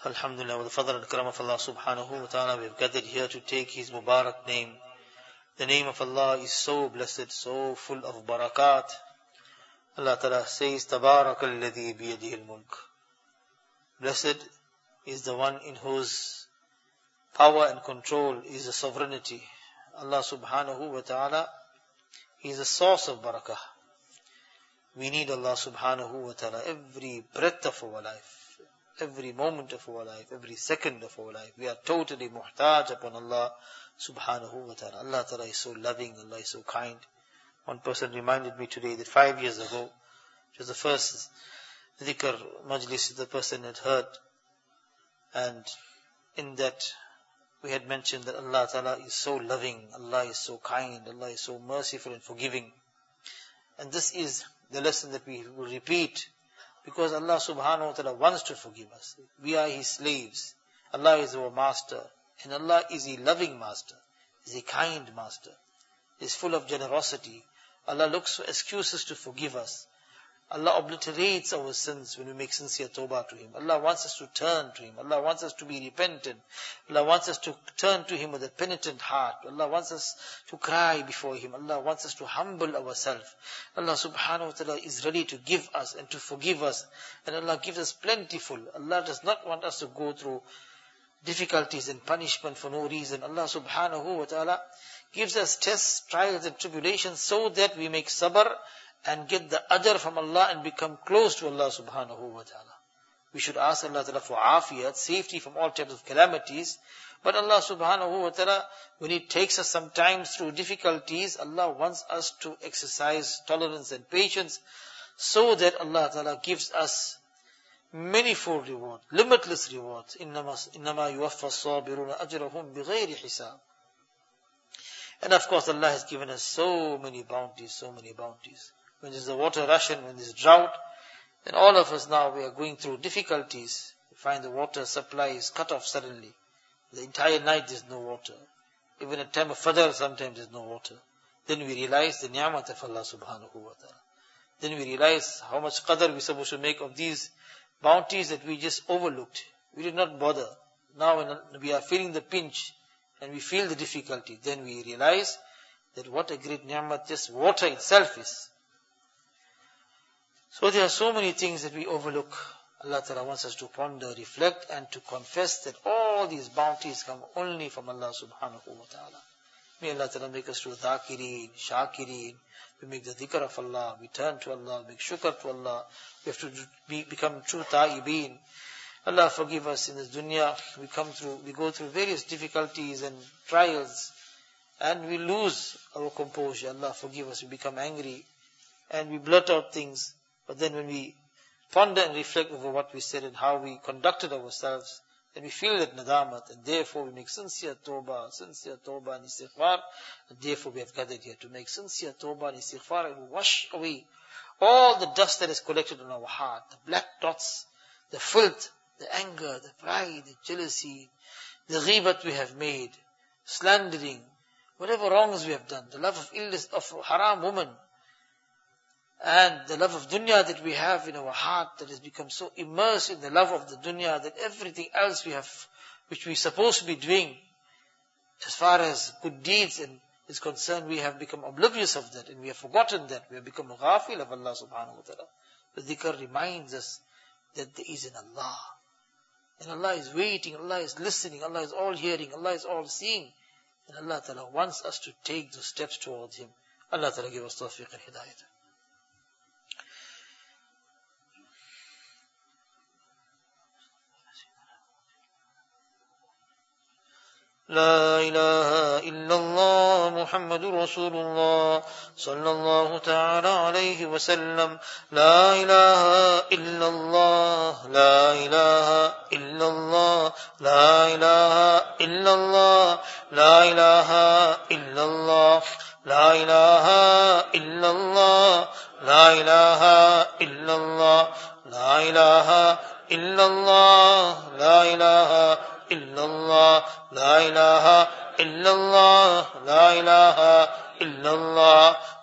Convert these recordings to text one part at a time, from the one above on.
Alhamdulillah, with the fadl and karam of Allah subhanahu wa ta'ala, we have gathered here to take His Mubarak name. The name of Allah is so blessed, so full of barakat. Allah ta'ala says, Tabarakal ladhi biyadihil mulk. Blessed is the one in whose power and control is the sovereignty. Allah subhanahu wa ta'ala is the source of barakah. We need Allah subhanahu wa ta'ala every breath of our life. Every moment of our life, every second of our life. We are totally muhtaj upon Allah subhanahu wa ta'ala. Allah ta'ala is so loving, Allah is so kind. One person reminded me today that 5 years ago, it was the first dhikr majlis the person had heard. And in that, we had mentioned that Allah ta'ala is so loving, Allah is so kind, Allah is so merciful and forgiving. And this is the lesson that we will repeat. Because Allah subhanahu wa ta'ala wants to forgive us. We are His slaves. Allah is our master. And Allah is a loving master. He is a kind master. He is full of generosity. Allah looks for excuses to forgive us. Allah obliterates our sins when we make sincere tawbah to Him. Allah wants us to turn to Him. Allah wants us to be repentant. Allah wants us to turn to Him with a penitent heart. Allah wants us to cry before Him. Allah wants us to humble ourselves. Allah subhanahu wa ta'ala is ready to give us and to forgive us. And Allah gives us plentiful. Allah does not want us to go through difficulties and punishment for no reason. Allah subhanahu wa ta'ala gives us tests, trials and tribulations so that we make sabr and get the ajr from Allah and become close to Allah subhanahu wa ta'ala. We should ask Allah ta'ala for afiyat, safety from all types of calamities. But Allah subhanahu wa ta'ala, when He takes us sometimes through difficulties, Allah wants us to exercise tolerance and patience so that Allah ta'ala gives us manifold reward, limitless rewards. إِنَّمَا يُوَفَّى الصَّابِرُونَ أَجْرَهُمْ بِغَيْرِ حِسَابٍ. And of course Allah has given us so many bounties, so many bounties. When there's a water ration, when there's drought, then all of us now, we are going through difficulties. We find the water supply is cut off suddenly. The entire night there's no water. Even at time of Fajr, sometimes there's no water. Then we realize the ni'mat of Allah subhanahu wa ta'ala. Then we realize how much qadr we're supposed to make of these bounties that we just overlooked. We did not bother. Now when we are feeling the pinch and we feel the difficulty, then we realize that what a great ni'mat just water itself is. So there are so many things that we overlook. Allah Ta'ala wants us to ponder, reflect and to confess that all these bounties come only from Allah subhanahu wa ta'ala. May Allah Ta'ala make us to dhakireen, shakireen. We make the dhikr of Allah, we turn to Allah, make shukr to Allah. We have to become true ta'ibeen. Allah forgive us in this dunya. We go through various difficulties and trials and we lose our composure. Allah forgive us, we become angry and we blurt out things. But then when we ponder and reflect over what we said and how we conducted ourselves, then we feel that nadamat, and therefore we make sincere tawbah and istighfar, and therefore we have gathered here to make sincere tawbah and istighfar and wash away all the dust that is collected on our heart, the black dots, the filth, the anger, the pride, the jealousy, the ghibat we have made, slandering, whatever wrongs we have done, the love of illness of haram woman, and the love of dunya that we have in our heart that has become so immersed in the love of the dunya that everything else we have, which we're supposed to be doing, as far as good deeds is concerned, we have become oblivious of that and we have forgotten that. We have become ghafil of Allah subhanahu wa ta'ala. The dhikr reminds us that there is an Allah. And Allah is waiting, Allah is listening, Allah is all hearing, Allah is all seeing. And Allah ta'ala wants us to take those steps towards Him. Allah ta'ala give us tawfiq and hidayah. لا إله إلا الله محمد رسول الله صلى الله تعالى عليه وسلم لا إله إلا الله لا إله إلا الله لا إله إلا الله لا إله إلا الله لا إله إلا الله لا إله إلا الله لا إله إلا الله لا إله إلا الله لا إله إلا الله لا إله إلا الله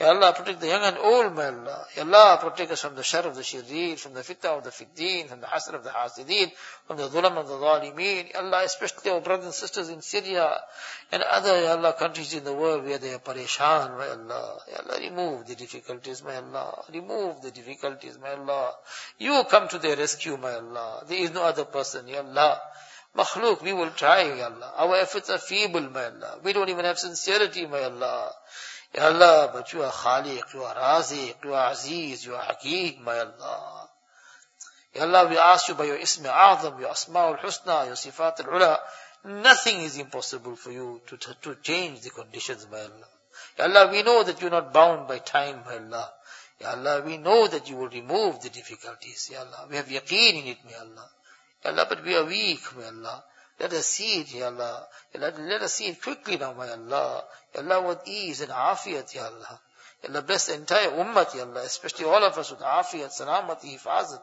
Ya Allah, protect the young and old, my Allah. Ya Allah, protect us from the shar of the shirin, from the fitna of the fitdeen, from the hasad of the hasideen, from the dhulam of the zalimeen. Ya Allah, especially our brothers and sisters in Syria and other, Ya Allah, countries in the world where they are pareshan, my Allah. Ya Allah, remove the difficulties, my Allah. Remove the difficulties, my Allah. You come to their rescue, my Allah. There is no other person, Ya Allah. Makhluk, we will try, Ya Allah. Our efforts are feeble, my Allah. We don't even have sincerity, my Allah. Ya Allah, but you are Khaliq, you are Raziq, you are Aziz, you are Hakim, my Allah. Ya Allah, we ask you by your Ism A'zam, your Asma'ul Husna, your Sifat Al-Ula, nothing is impossible for you to change the conditions, my Allah. Ya Allah, we know that you are not bound by time, my Allah. Ya Allah, we know that you will remove the difficulties, Ya Allah. We have yaqeen in it, my Allah. Ya Allah, but we are weak, my Allah. Let us see it, Ya Allah. Let us see it quickly now, my Allah. Ya Allah, with ease and afiyat, Ya Allah. Ya Allah, bless the entire ummah, Ya Allah, especially all of us with afiyat, salamati, hifazat.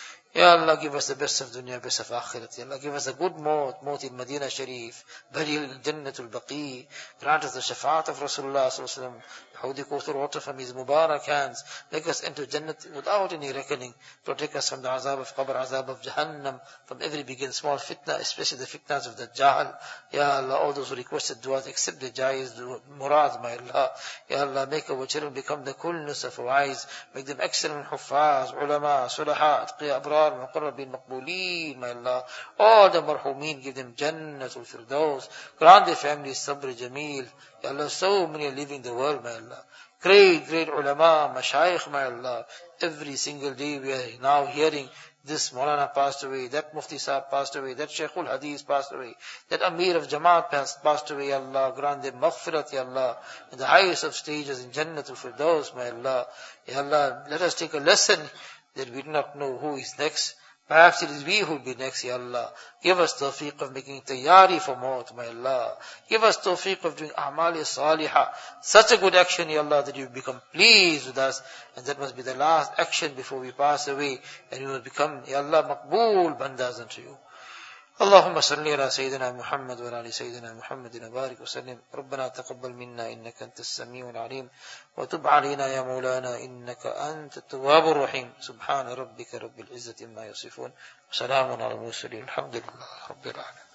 Ya Allah, give us the best of dunya, best of akhirat. Ya Allah, give us a good maut in Medina Sharif, burial in Jannatul Baqi. Grant us the shafaat of Rasulullah sallallahu alaihi wasallam. Hawdi Kauthar water from his Mubarak hands. Make us enter Jannat without any reckoning. Protect us from the azab of Qabr, azab of Jahannam, from every big and small fitna, especially the fitnas of the Dajjal. Ya Allah, all those who requested du'as, accept the jaiz murad, my Allah. Ya Allah, make our children become the coolness of our eyes. Make them excellent huffaz, ulama, sulaha, atqiya, abrar, muqarrabin, maqbooleen, my Allah. All the marhumeen, give them Jannatul Firdaus. Grant their families sabr jameel. Ya Allah, so many are leaving the world, my Allah. Great ulama, mashayikh, my Allah. Every single day we are now hearing this Maulana passed away, that Mufti Sahib passed away, that Shaykhul Hadith passed away, that Amir of Jamaat passed away, Ya Allah. Grant them maghfirat, Ya Allah, in the highest of stages in Jannatul Firdaus, my Allah. Ya Allah, let us take a lesson that we do not know who is next. Perhaps it is we who will be next, Ya Allah. Give us tawfiq of making tayyari for maut, my Allah. Give us tawfiq of doing a'mali salihah. Such a good action, Ya Allah, that you become pleased with us. And that must be the last action before we pass away. And we will become, Ya Allah, maqbool bandas unto you. اللهم صل على سيدنا محمد وعلى آل سيدنا محمد وبارك وسلم. ربنا تقبل منا إنك أنت السميع العليم وتب علينا يا مولانا إنك أنت التواب الرحيم. سبحان ربك رب العزة عما يصفون وسلام على المرسلين الحمد لله رب العالمين.